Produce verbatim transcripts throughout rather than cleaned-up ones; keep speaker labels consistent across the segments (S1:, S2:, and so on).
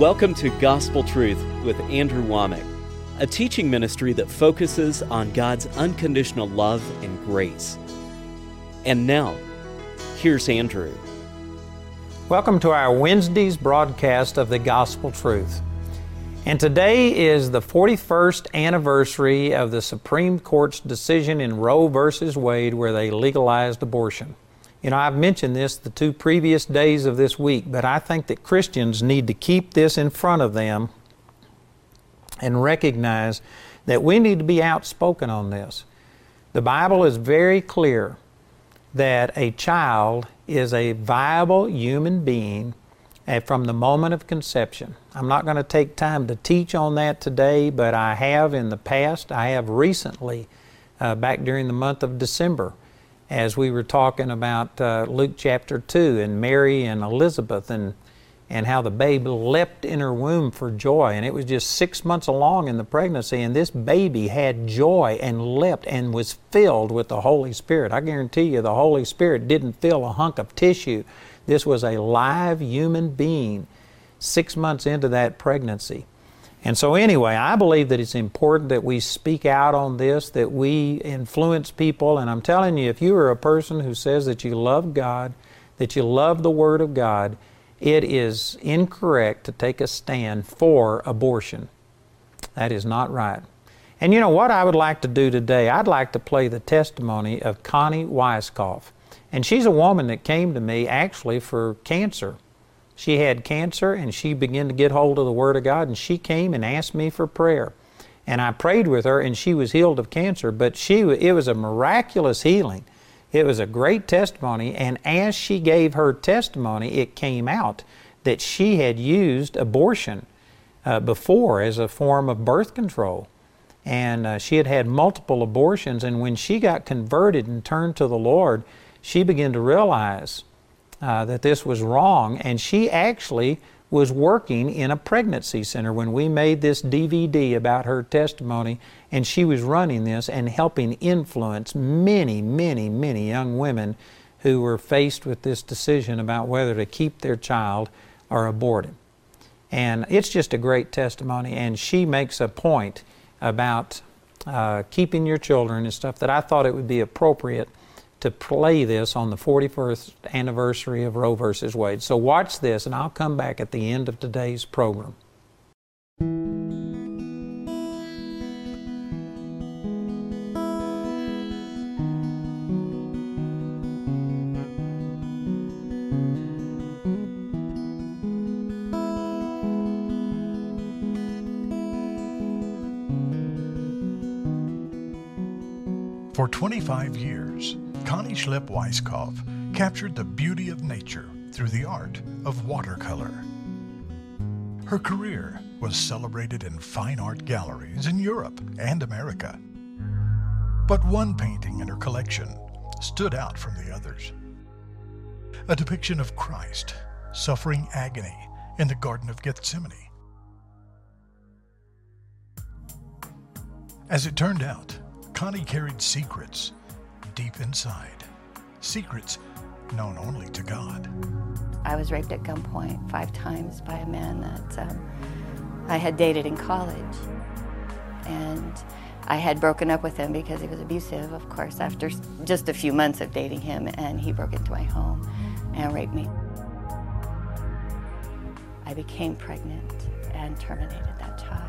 S1: Welcome to Gospel Truth with Andrew Womack, a teaching ministry that focuses on God's unconditional love and grace. And now, here's Andrew.
S2: Welcome to our Wednesday's broadcast of the Gospel Truth. And today is the forty-first anniversary of the Supreme Court's decision in Roe versus Wade where they legalized abortion. You know, I've mentioned this the two previous days of this week, but I think that Christians need to keep this in front of them and recognize that we need to be outspoken on this. The Bible is very clear that a child is a viable human being from the moment of conception. I'm not going to take time to teach on that today, but I have in the past. I have recently, uh, back during the month of December, as we were talking about uh, Luke chapter two and Mary and Elizabeth and, and how the babe leapt in her womb for joy. And it was just six months along in the pregnancy, and this baby had joy and leapt and was filled with the Holy Spirit. I guarantee you the Holy Spirit didn't fill a hunk of tissue. This was a live human being six months into that pregnancy. And so anyway, I believe that it's important that we speak out on this, that we influence people. And I'm telling you, if you are a person who says that you love God, that you love the Word of God, it is incorrect to take a stand for abortion. That is not right. And you know what I would like to do today? I'd like to play the testimony of Connie Weiskopf. And she's a woman that came to me actually for cancer. She had cancer and she began to get hold of the Word of God, and she came and asked me for prayer. And I prayed with her and she was healed of cancer, but she it was a miraculous healing. It was a great testimony, and as she gave her testimony, it came out that she had used abortion uh, before as a form of birth control. And uh, she had had multiple abortions, and when she got converted and turned to the Lord, she began to realize Uh, that this was wrong, and she actually was working in a pregnancy center when we made this D V D about her testimony, and she was running this and helping influence many, many, many young women who were faced with this decision about whether to keep their child or abort it. And it's just a great testimony, and she makes a point about uh, keeping your children and stuff that I thought it would be appropriate to play this on the forty-first anniversary of Roe versus Wade. So watch this, and I'll come back at the end of today's program.
S3: For twenty-five years, Connie Schlipp Weiskopf captured the beauty of nature through the art of watercolor. Her career was celebrated in fine art galleries in Europe and America. But one painting in her collection stood out from the others. A depiction of Christ suffering agony in the Garden of Gethsemane. As it turned out, Connie carried secrets deep inside, secrets known only to God.
S4: I was raped at gunpoint five times by a man that um, I had dated in college. And I had broken up with him because he was abusive, of course, after just a few months of dating him, and he broke into my home and raped me. I became pregnant and terminated that child.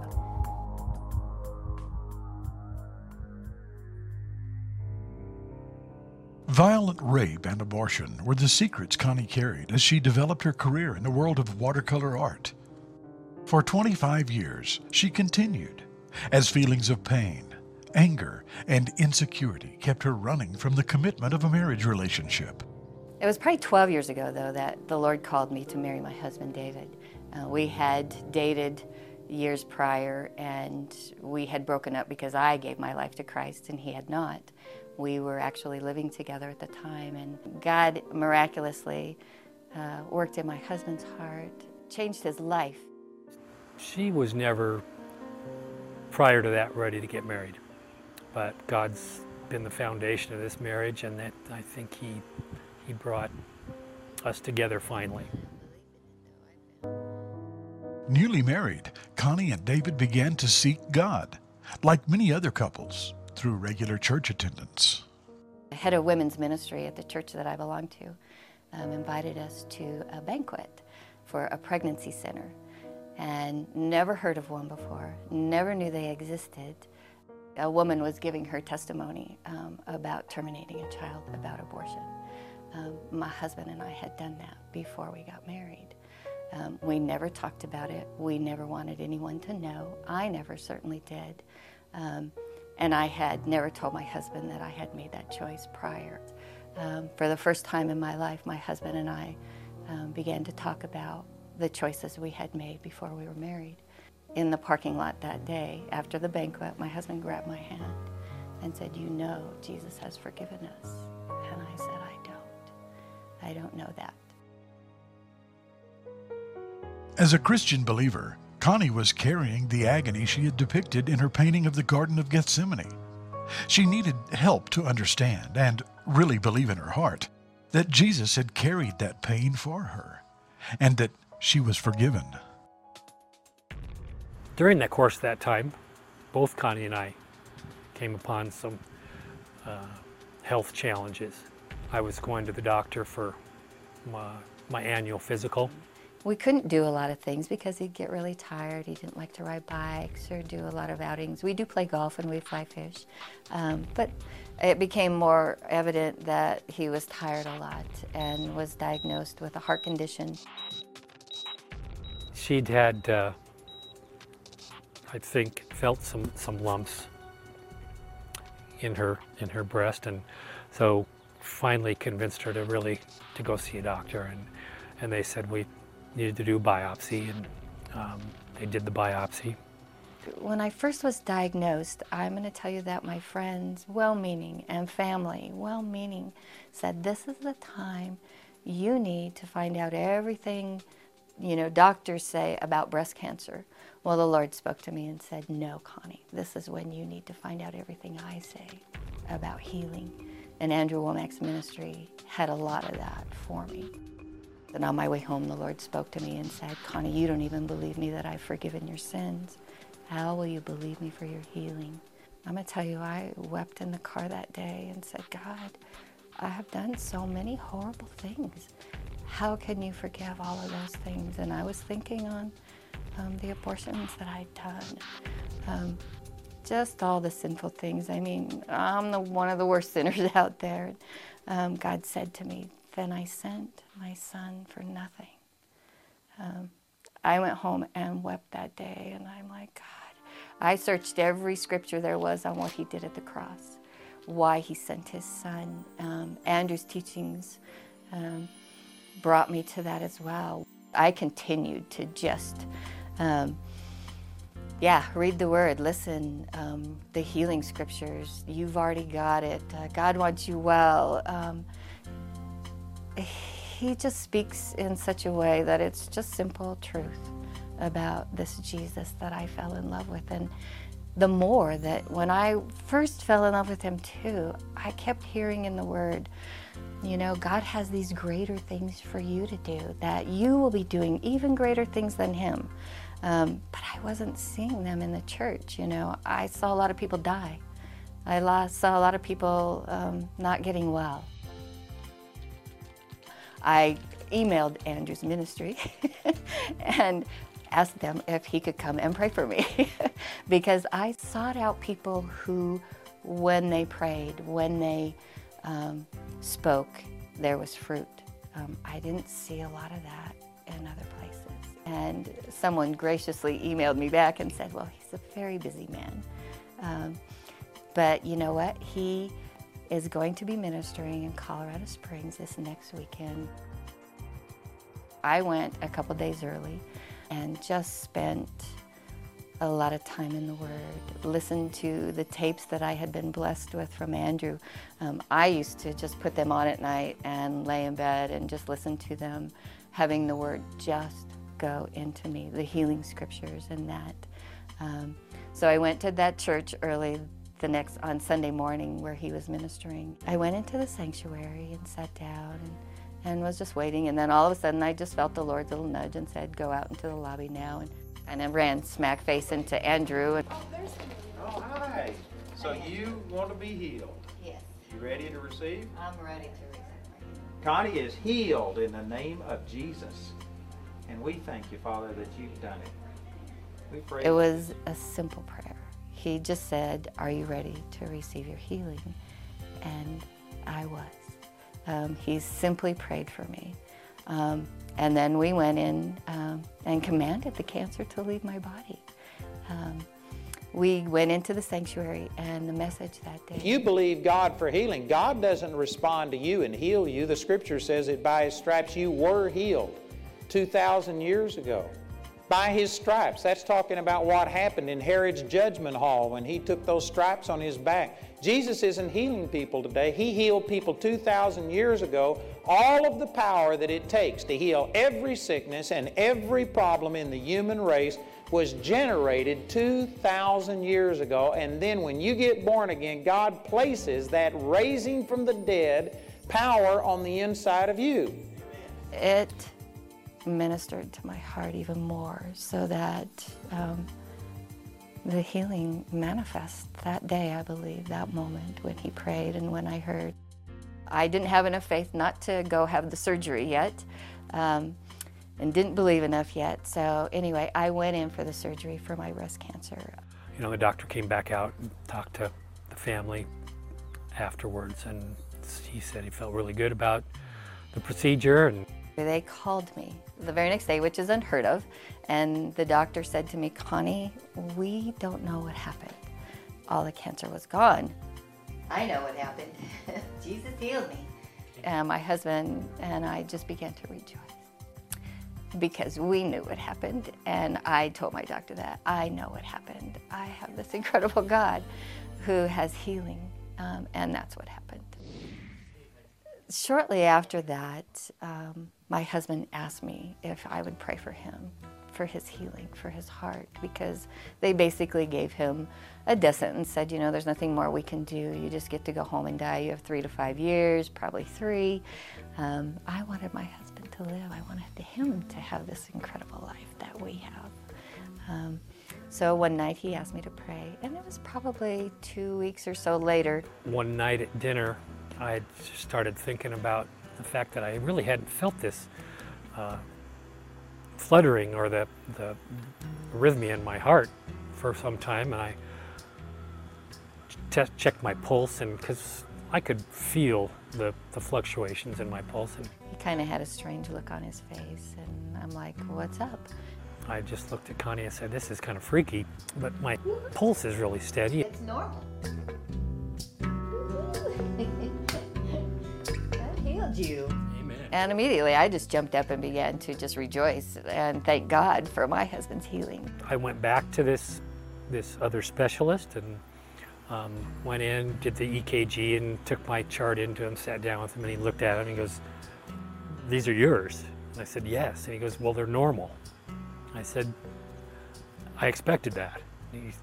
S3: Violent rape and abortion were the secrets Connie carried as she developed her career in the world of watercolor art. For twenty-five years, she continued, as feelings of pain, anger, and insecurity kept her running from the commitment of a marriage relationship.
S4: It was probably twelve years ago, though, that the Lord called me to marry my husband, David. Uh, we had dated years prior, and we had broken up because I gave my life to Christ and he had not. We were actually living together at the time, and God miraculously uh, worked in my husband's heart, changed his life.
S5: She was never, prior to that, ready to get married. But God's been the foundation of this marriage, and that I think He, he brought us together finally.
S3: Newly married, Connie and David began to seek God, like many other couples, through regular church attendance.
S4: The head of women's ministry at the church that I belong to um, invited us to a banquet for a pregnancy center, and never heard of one before, never knew they existed. A woman was giving her testimony um, about terminating a child, about abortion. Um, my husband and I had done that before we got married. Um, we never talked about it. We never wanted anyone to know. I never certainly did. Um, and I had never told my husband that I had made that choice prior. Um, for the first time in my life, my husband and I um, began to talk about the choices we had made before we were married. In the parking lot that day, after the banquet, my husband grabbed my hand and said, "You know Jesus has forgiven us." And I said, "I don't. I don't know that."
S3: As a Christian believer, Connie was carrying the agony she had depicted in her painting of the Garden of Gethsemane. She needed help to understand and really believe in her heart that Jesus had carried that pain for her and that she was forgiven.
S5: During the course of that time, both Connie and I came upon some uh, health challenges. I was going to the doctor for my, my annual physical.
S4: We couldn't do a lot of things because he'd get really tired. He didn't like to ride bikes or do a lot of outings. We do play golf and we fly fish, um, but it became more evident that he was tired a lot and was diagnosed with a heart condition.
S5: She'd had, uh, I think, felt some, some lumps in her in her breast, and so finally convinced her to really to go see a doctor, and and they said we needed to do a biopsy, and um, they did the biopsy.
S4: When I first was diagnosed, I'm going to tell you that my friends, well-meaning, and family, well-meaning, said this is the time you need to find out everything, you know, doctors say about breast cancer. Well, the Lord spoke to me and said, "No, Connie, this is when you need to find out everything I say about healing." And Andrew Wommack's ministry had a lot of that for me. And on my way home, the Lord spoke to me and said, "Connie, you don't even believe me that I've forgiven your sins. How will you believe me for your healing?" I'm going to tell you, I wept in the car that day and said, "God, I have done so many horrible things. How can you forgive all of those things?" And I was thinking on um, the abortions that I'd done, um, just all the sinful things. I mean, I'm the, one of the worst sinners out there. Um, God said to me, "Then I sent my son for nothing." Um, I went home and wept that day, and I'm like, God, I searched every scripture there was on what he did at the cross, why he sent his son. Um, Andrew's teachings um, brought me to that as well. I continued to just, um, yeah, read the word, listen, um, the healing scriptures. You've already got it. Uh, God wants you well. Um, he just speaks in such a way that it's just simple truth about this Jesus that I fell in love with. And the more that when I first fell in love with him too, I kept hearing in the word, you know, God has these greater things for you to do, that you will be doing even greater things than him. Um, but I wasn't seeing them in the church, you know. I saw a lot of people die. I saw a lot of people um, not getting well. I emailed Andrew's ministry and asked them if he could come and pray for me because I sought out people who, when they prayed, when they um, spoke, there was fruit. Um, I didn't see a lot of that in other places. And someone graciously emailed me back and said, well, he's a very busy man. Um, but you know what? He is going to be ministering in Colorado Springs this next weekend. I went a couple days early and just spent a lot of time in the Word, listened to the tapes that I had been blessed with from Andrew. Um, I used to just put them on at night and lay in bed and just listen to them, having the Word just go into me, the healing scriptures and that. Um, so I went to that church early the next on Sunday morning where he was ministering. I went into the sanctuary and sat down and and was just waiting. And then all of a sudden I just felt the Lord's little nudge and said, go out into the lobby now. And, and I ran smack face into Andrew. And,
S2: Oh, hi. So you want to be healed?
S4: yes,
S2: You ready to receive?
S4: I'm ready to receive my healing.
S2: Connie is healed in the name of Jesus. And we thank you, Father, that you've done it. We pray.
S4: It was a simple prayer. He just said, are you ready to receive your healing? And I was. Um, he simply prayed for me. Um, and then we went in um, and commanded the cancer to leave my body. Um, we went into the sanctuary, and the message that day.
S2: If you believe God for healing, God doesn't respond to you and heal you. The Scripture says that by His stripes you were healed two thousand years ago. By His stripes. That's talking about what happened in Herod's judgment hall when he took those stripes on His back. Jesus isn't healing people today. He healed people two thousand years ago. All of the power that it takes to heal every sickness and every problem in the human race was generated two thousand years ago. And then when you get born again, God places that raising from the dead power on the inside of you.
S4: It ministered to my heart even more, so that um, the healing manifests that day, I believe, that moment when he prayed and when I heard. I didn't have enough faith not to go have the surgery yet, um, and didn't believe enough yet. So anyway, I went in for the surgery for my breast cancer.
S5: You know, the doctor came back out and talked to the family afterwards, and he said he felt really good about the procedure. And
S4: they called me the very next day, which is unheard of, and the doctor said to me, Connie, we don't know what happened. All the cancer was gone. I know what happened. Jesus healed me. And my husband and I just began to rejoice because we knew what happened, and I told my doctor that I know what happened. I have this incredible God who has healing, um, and that's what happened. Shortly after that, um, my husband asked me if I would pray for him, for his healing, for his heart, because they basically gave him a death sentence, said, you know, there's nothing more we can do. You just get to go home and die. You have three to five years, probably three. Um, I wanted my husband to live. I wanted him to have this incredible life that we have. Um, so one night he asked me to pray, and it was probably two weeks or so later.
S5: one night at dinner, I started thinking about the fact that I really hadn't felt this uh, fluttering or the, the arrhythmia in my heart for some time, and I te- checked my pulse, and because I could feel the, the fluctuations in my pulse. And
S4: he kind of had a strange look on his face, and I'm like, what's up?
S5: I just looked at Connie and said, this is kind of freaky, but my pulse is really steady.
S4: It's normal. That healed you.
S1: Amen.
S4: And immediately I just jumped up and began to just rejoice and thank God for my husband's healing.
S5: I went back to this this other specialist and um, went in, did the E K G, and took my chart into him, sat down with him, and he looked at it and he goes, these are yours? And I said, yes. And he goes, well, they're normal. I said, I expected that. And he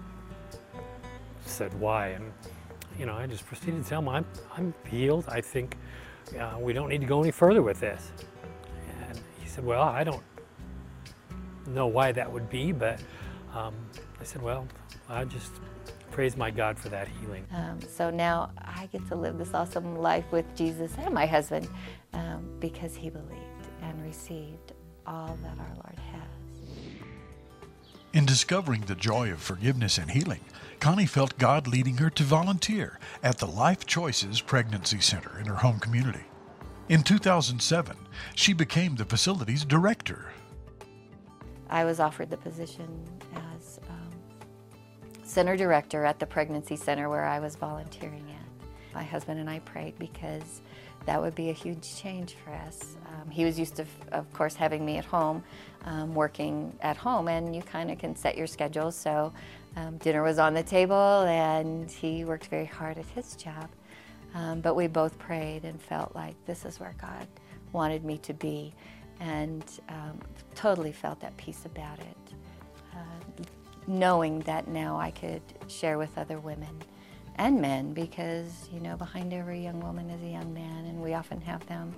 S5: said, why? And you know, I just proceeded to tell him I'm, I'm healed. I think uh, we don't need to go any further with this. And he said, well, I don't know why that would be, but um, I said, well, I just praise my God for that healing.
S4: Um, so now I get to live this awesome life with Jesus and my husband um, because he believed and received all that our Lord has.
S3: In discovering the joy of forgiveness and healing, Connie felt God leading her to volunteer at the Life Choices Pregnancy Center in her home community. In two thousand seven, she became the facility's director.
S4: I was offered the position as um, center director at the pregnancy center where I was volunteering at. My husband and I prayed because that would be a huge change for us. Um, he was used to, of course, having me at home, um, working at home, and you kind of can set your schedule. So um, dinner was on the table, and he worked very hard at his job. Um, but we both prayed and felt like this is where God wanted me to be, and um, totally felt at peace about it, uh, knowing that now I could share with other women and men, because, you know, behind every young woman is a young man, and we often have them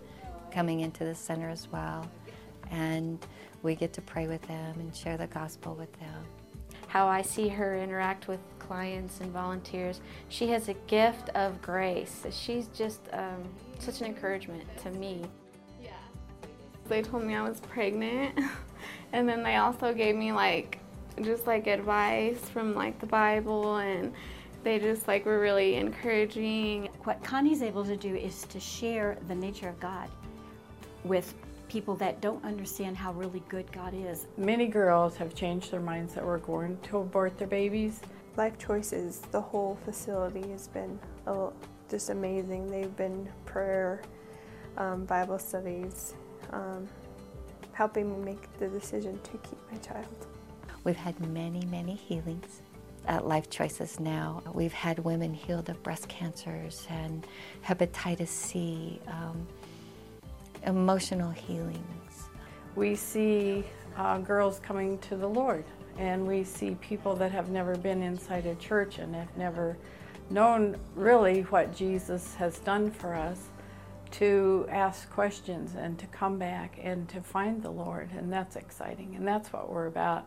S4: coming into the center as well. And we get to pray with them and share the gospel with them.
S6: How I see her interact with clients and volunteers, she has a gift of grace. She's just um, such an encouragement to me.
S7: Yeah. They told me I was pregnant, and then they also gave me like just like advice from like the Bible, and they just like were really encouraging.
S8: What Connie's able to do is to share the nature of God with people that don't understand how really good God is.
S9: Many girls have changed their minds that were going to abort their babies.
S10: Life Choices, the whole facility has been a, just amazing. They've been prayer, um, Bible studies, um, helping me make the decision to keep my child.
S4: We've had many, many healings at Life Choices now. We've had women healed of breast cancers and hepatitis C, um, emotional healings.
S9: We see uh, girls coming to the Lord, and we see people that have never been inside a church and have never known really what Jesus has done for us, to ask questions and to come back and to find the Lord, and that's exciting, and that's what we're about.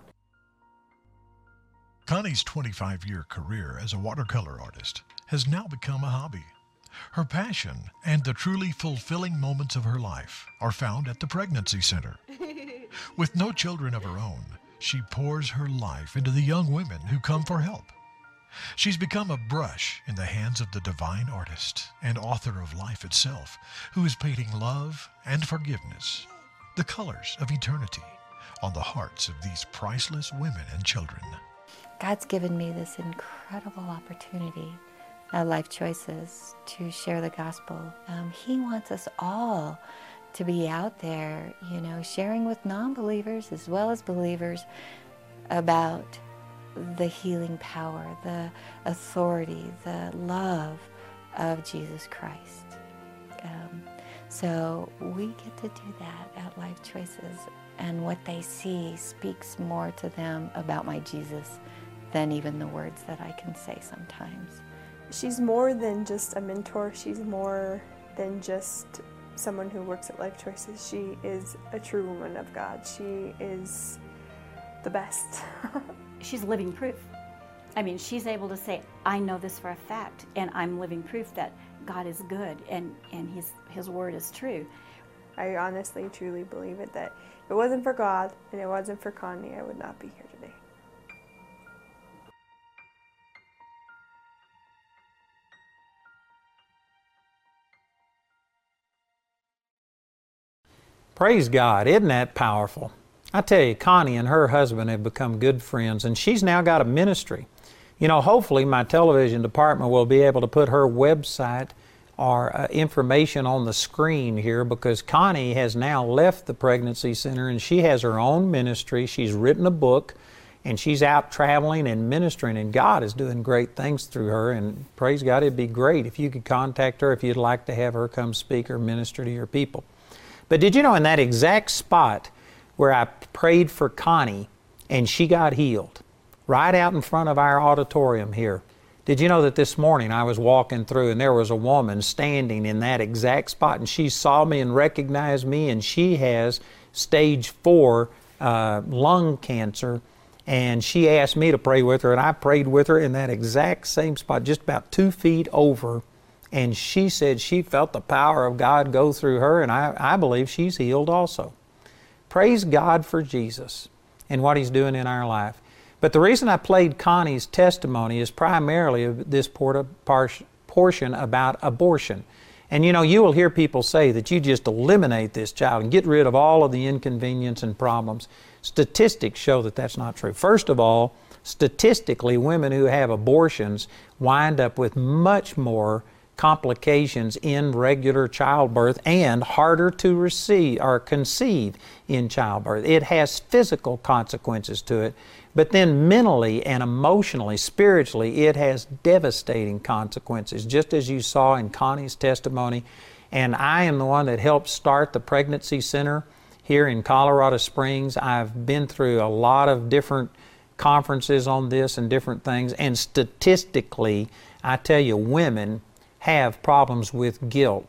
S3: Connie's twenty-five-year career as a watercolor artist has now become a hobby. Her passion and the truly fulfilling moments of her life are found at the Pregnancy Center. With no children of her own, she pours her life into the young women who come for help. She's become a brush in the hands of the divine artist and author of life itself, who is painting love and forgiveness, the colors of eternity, on the hearts of these priceless women and children.
S4: God's given me this incredible opportunity at Life Choices to share the gospel. Um, he wants us all to be out there, you know, sharing with non-believers as well as believers about the healing power, the authority, the love of Jesus Christ. Um, so we get to do that at Life Choices, and what they see speaks more to them about my Jesus than even the words that I can say sometimes.
S10: She's more than just a mentor. She's more than just someone who works at Life Choices. She is a true woman of God. She is the best.
S8: She's living proof. I mean, she's able to say, I know this for a fact, and I'm living proof that God is good and, and his, his word is true.
S10: I honestly, truly believe it, that if it wasn't for God and it wasn't for Connie, I would not be here today.
S2: Praise God. Isn't that powerful? I tell you, Connie and her husband have become good friends, and she's now got a ministry. You know, hopefully my television department will be able to put her website or uh, information on the screen here, because Connie has now left the Pregnancy Center and she has her own ministry. She's written a book and she's out traveling and ministering, and God is doing great things through her, and praise God, it'd be great if you could contact her if you'd like to have her come speak or minister to your people. But did you know, in that exact spot where I prayed for Connie and she got healed, right out in front of our auditorium here, did you know that this morning I was walking through and there was a woman standing in that exact spot, and she saw me and recognized me, and she has stage four uh, lung cancer, and she asked me to pray with her, and I prayed with her in that exact same spot, just about two feet over. And she said she felt the power of God go through her, and I, I believe she's healed also. Praise God for Jesus and what He's doing in our life. But the reason I played Connie's testimony is primarily this portion about abortion. And you know, you will hear people say that you just eliminate this child and get rid of all of the inconvenience and problems. Statistics show that that's not true. First of all, statistically, women who have abortions wind up with much more complications in regular childbirth and harder to receive or conceive in childbirth. It has physical consequences to it, but then mentally and emotionally, spiritually, it has devastating consequences, just as you saw in Connie's testimony. And I am the one that helped start the Pregnancy Center here in Colorado Springs. I've been through a lot of different conferences on this and different things, and statistically, I tell you, women have problems with guilt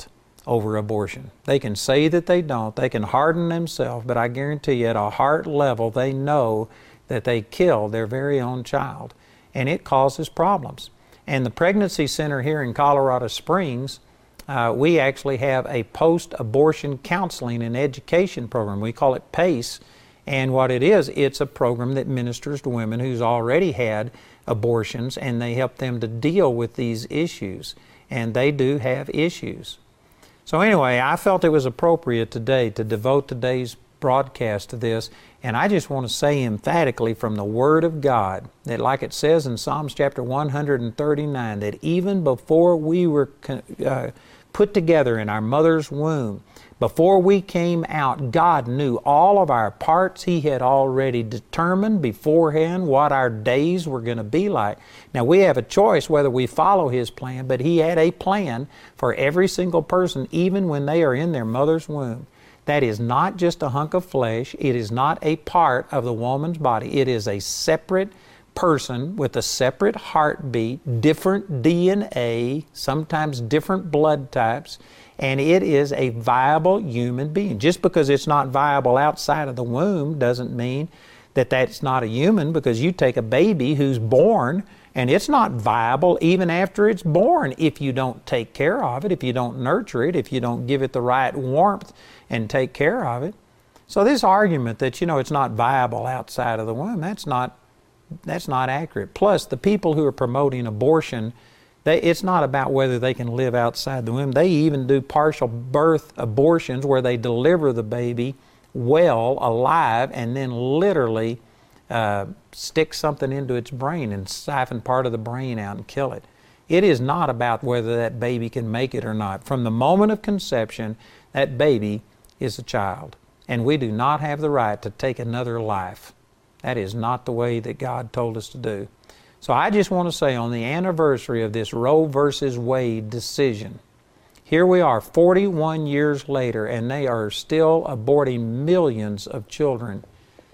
S2: over abortion. They can say that they don't, they can harden themselves, but I guarantee you at a heart level they know that they killed their very own child, and it causes problems. And the Pregnancy Center here in Colorado Springs, uh, we actually have a post-abortion counseling and education program. We call it PACE, and what it is, it's a program that ministers to women who's already had abortions, and they help them to deal with these issues, and they do have issues. So anyway, I felt it was appropriate today to devote today's broadcast to this, and I just want to say emphatically from the Word of God that, like it says in Psalms chapter one hundred thirty-nine, that even before we were uh, put together in our mother's womb, before we came out, God knew all of our parts. He had already determined beforehand what our days were going to be like. Now, we have a choice whether we follow His plan, but He had a plan for every single person, even when they are in their mother's womb. That is not just a hunk of flesh. It is not a part of the woman's body. It is a separate person with a separate heartbeat, different D N A, sometimes different blood types, and it is a viable human being. Just because it's not viable outside of the womb doesn't mean that that's not a human, because you take a baby who's born and it's not viable even after it's born if you don't take care of it, if you don't nurture it, if you don't give it the right warmth and take care of it. So this argument that, you know, it's not viable outside of the womb, that's not that's not accurate. Plus, the people who are promoting abortion, they, it's not about whether they can live outside the womb. They even do partial birth abortions where they deliver the baby well, alive, and then literally uh, stick something into its brain and siphon part of the brain out and kill it. It is not about whether that baby can make it or not. From the moment of conception, that baby is a child, and we do not have the right to take another life. That is not the way that God told us to do. So I just want to say, on the anniversary of this Roe versus Wade decision, here we are forty-one years later, and they are still aborting millions of children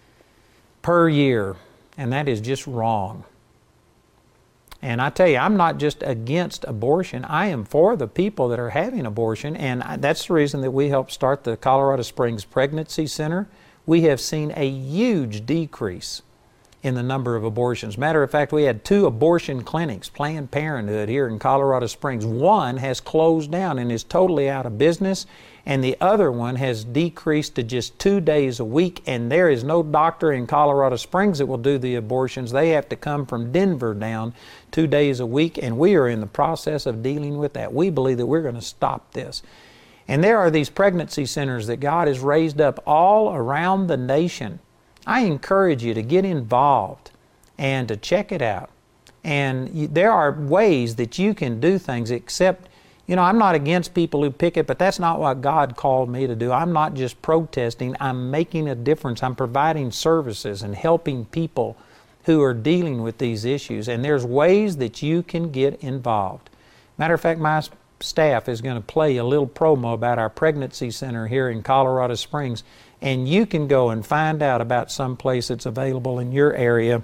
S2: per year, and that is just wrong. And I tell you, I'm not just against abortion. I am for the people that are having abortion, and that's the reason that we helped start the Colorado Springs Pregnancy Center. We have seen a huge decrease in the number of abortions. Matter of fact, we had two abortion clinics, Planned Parenthood, here in Colorado Springs. One has closed down and is totally out of business, and the other one has decreased to just two days a week, and there is no doctor in Colorado Springs that will do the abortions. They have to come from Denver down two days a week, and we are in the process of dealing with that. We believe that we're going to stop this. And there are these pregnancy centers that God has raised up all around the nation. I encourage you to get involved and to check it out. And you, there are ways that you can do things, except, you know, I'm not against people who picket, but that's not what God called me to do. I'm not just protesting. I'm making a difference. I'm providing services and helping people who are dealing with these issues. And there's ways that you can get involved. Matter of fact, my staff is going to play a little promo about our pregnancy center here in Colorado Springs, and you can go and find out about some place that's available in your area.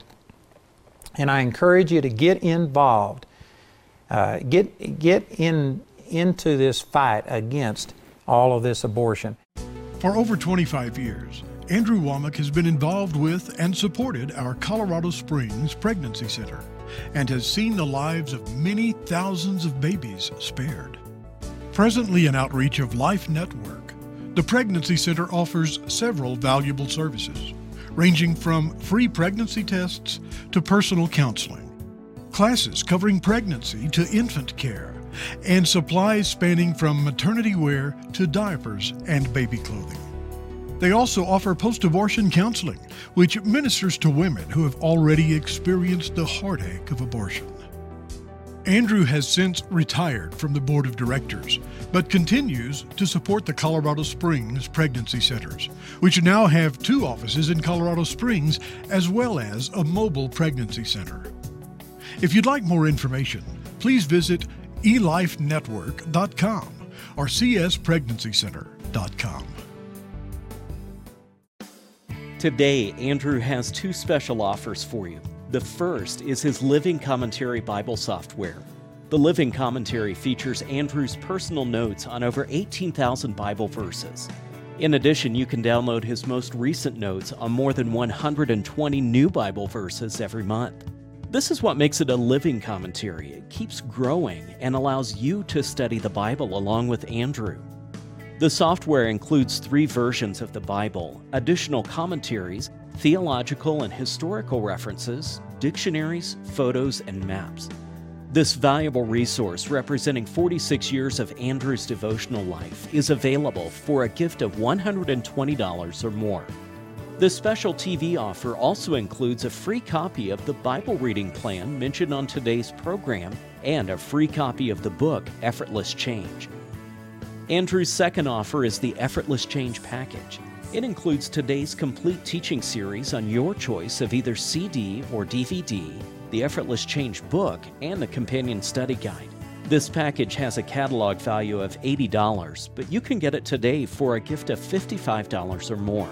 S2: And I encourage you to get involved, uh, get get in into this fight against all of this abortion.
S3: For over twenty-five years, Andrew Wommack has been involved with and supported our Colorado Springs Pregnancy Center, and has seen the lives of many thousands of babies spared. Presently an outreach of Life Network, the Pregnancy Center offers several valuable services, ranging from free pregnancy tests to personal counseling, classes covering pregnancy to infant care, and supplies spanning from maternity wear to diapers and baby clothing. They also offer post-abortion counseling, which ministers to women who have already experienced the heartache of abortion. Andrew has since retired from the board of directors, but continues to support the Colorado Springs Pregnancy Centers, which now have two offices in Colorado Springs as well as a mobile pregnancy center. If you'd like more information, please visit e life network dot com or c s pregnancy center dot com.
S1: Today, Andrew has two special offers for you. The first is his Living Commentary Bible software. The Living Commentary features Andrew's personal notes on over eighteen thousand Bible verses. In addition, you can download his most recent notes on more than one hundred twenty new Bible verses every month. This is what makes it a living commentary. It keeps growing and allows you to study the Bible along with Andrew. The software includes three versions of the Bible, additional commentaries, theological and historical references, dictionaries, photos, and maps. This valuable resource, representing forty-six years of Andrew's devotional life, is available for a gift of one hundred twenty dollars or more. This special T V offer also includes a free copy of the Bible reading plan mentioned on today's program and a free copy of the book, Effortless Change. Andrew's second offer is the Effortless Change package. It includes today's complete teaching series on your choice of either C D or D V D, the Effortless Change book, and the companion study guide. This package has a catalog value of eighty dollars, but you can get it today for a gift of fifty-five dollars or more.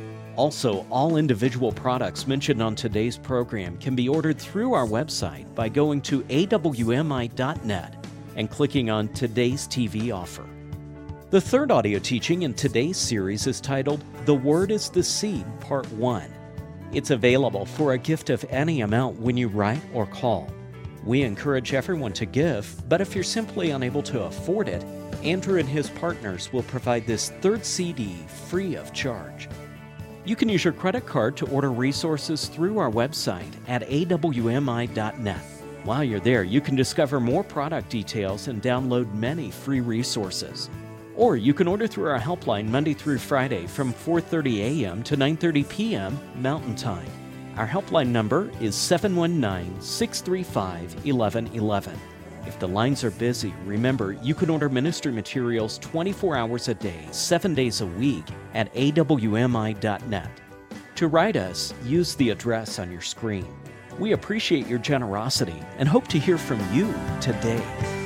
S1: Also, all individual products mentioned on today's program can be ordered through our website by going to A W M I dot net and clicking on Today's T V Offer. The third audio teaching in today's series is titled The Word is the Seed, Part one. It's available for a gift of any amount when you write or call. We encourage everyone to give, but if you're simply unable to afford it, Andrew and his partners will provide this third C D free of charge. You can use your credit card to order resources through our website at A W M I dot net. While you're there, you can discover more product details and download many free resources. Or you can order through our helpline Monday through Friday from four thirty a.m. to nine thirty p.m. Mountain Time. Our helpline number is seven one nine, six three five, one one one one. If the lines are busy, remember you can order ministry materials twenty-four hours a day, seven days a week at A W M I dot net. To write us, use the address on your screen. We appreciate your generosity and hope to hear from you today.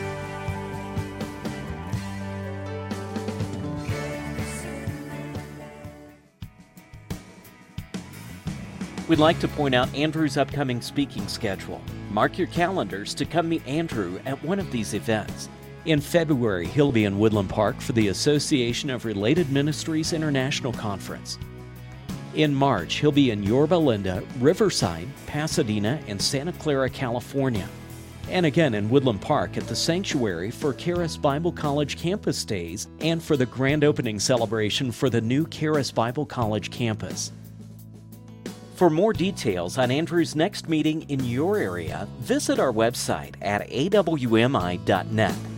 S1: We'd like to point out Andrew's upcoming speaking schedule. Mark your calendars to come meet Andrew at one of these events. In February, he'll be in Woodland Park for the Association of Related Ministries International Conference. In March, he'll be in Yorba Linda, Riverside, Pasadena, and Santa Clara, California. And again in Woodland Park at the Sanctuary for Charis Bible College Campus Days and for the grand opening celebration for the new Charis Bible College campus. For more details on Andrew's next meeting in your area, visit our website at A W M I dot net.